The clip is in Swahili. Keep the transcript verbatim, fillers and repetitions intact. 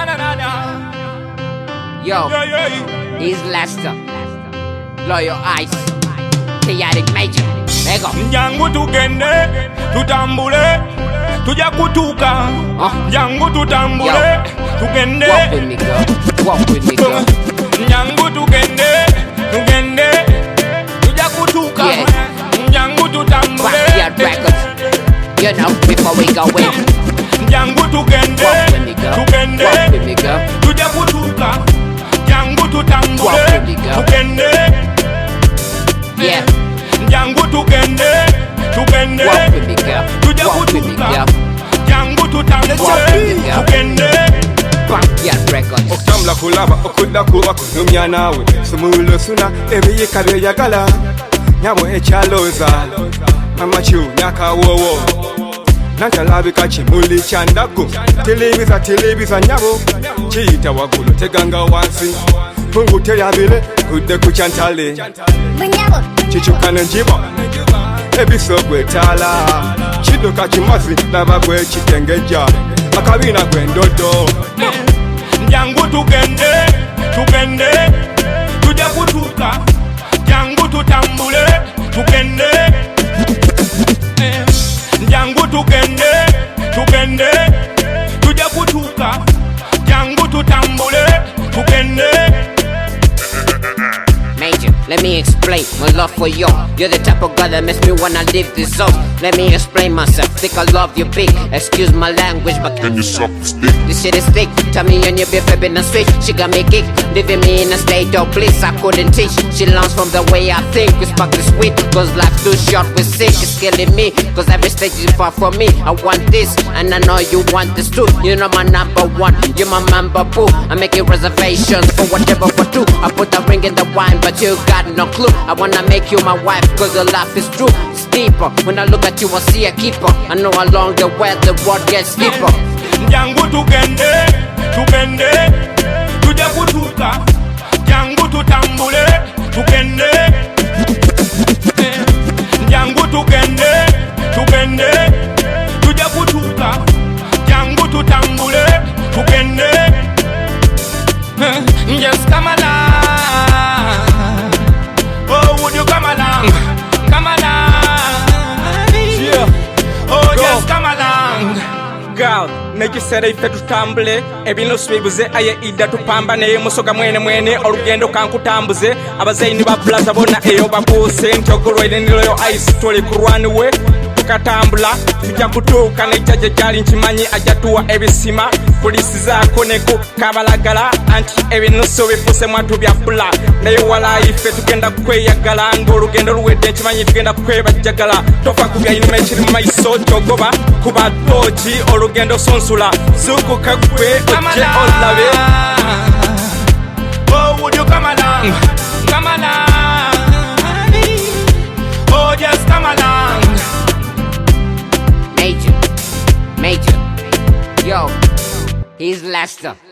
Na na na na. Yo, Yeah, yeah. he's Lester. Loyal Ice. Chaotic Major. Lego. Njangu tugende, tutambule, tuja kutuka. Uh. Njangu tutambule, Yo. tugende. Walk with me, girl. Walk with me, girl. Njangu tugende, tugende, tuja kutuka. Yeah. Njangu tutambule. Backyard Records. You know, before we go in. Njangu tugende, Walk with me, girl. tugende, Walk with me, girl. tuja kutuka. Njangu tutambule, Walk with me, girl. tugende. Yeah. Njangu tugende, tugende, Walk with me, girl. tuja Walk with me, kutuka. girl. Njangu tutambule, Walk with me, girl. tugende. Backyard Records. Okutambula kulaba okudda kuba kunyumya naawe sumuulo suna ebiyika byeyagala nyabo ekyalooza amakiwu nyakawoowo nantalabika kimuli kya ndago tilibiza tilibiza nyabo kiyita waggulu teganga wansi fungu teyabire kudde ku kyantale kikyuka nenjiba ebiso gwetaala kiduka kimazi laba gwe kitengeja akabiina gwendodo. Njangu tugende, tugende, tuja kutuka. Njangu tutambule, tugende. Njangu tugende, tugende, tuja kutuka. Njangu tutambule, tugende. Major, let me explain my love for you. You're the type of girl that makes me wanna live this up. Let me explain myself. Think I love you big. Excuse my language, but Can you suck the stick? this shit is thick. Tell me on your beef, been a switch. She got me kick, leaving me in a state of bliss. I couldn't teach. She learns from the way I think. Respect is sweet, cause life's too short. We're sick, it's killing me. Cause every stage is far from me. I want this, and I know you want this too. You're not my number one, you're my number boo. I'm making reservations for whatever we do. I put a ring in the wine, but you got no clue. I wanna make you my wife, cause your life is true. It's deeper. When I look at you, I see a keeper. I know along the way the world gets deeper. Njangu tugende, tugende, tuja kutuka. Njangu tutambule, tugende. Njangu tugende, tugende, tuja kutuka. Njangu tutambule, tugende. Just come along. Oh, would you come along? Come along. Yeah. Oh, Go. just come along. Girl, nekiseera ife tutambule ebintu bibuze aye idda tupambane musoga mwene mwene olugendo kankutambuze abazaini ba blaza bona eyo babuuse ntogolwere niloyo ice tuli kurwaniwe tukatambula tujja kutuuka nejjaje gyali nkimanyi ajatuwa ebisima polisi zaako neku kabalagala anti ebinusu bifuse mwatu bya bula naye wala ife tugenda kweyagala ng'olugendo luwedde nkimanyi tugenda kwebajjagala tofa ku byayinuma ekiri mu maiso kyogoba kuba tooki olugendo sonsula zuukuka gwe ojje olabe. Oh, would you come along? Come along. Oh, just come along. Major, Major, yo, he's Lester.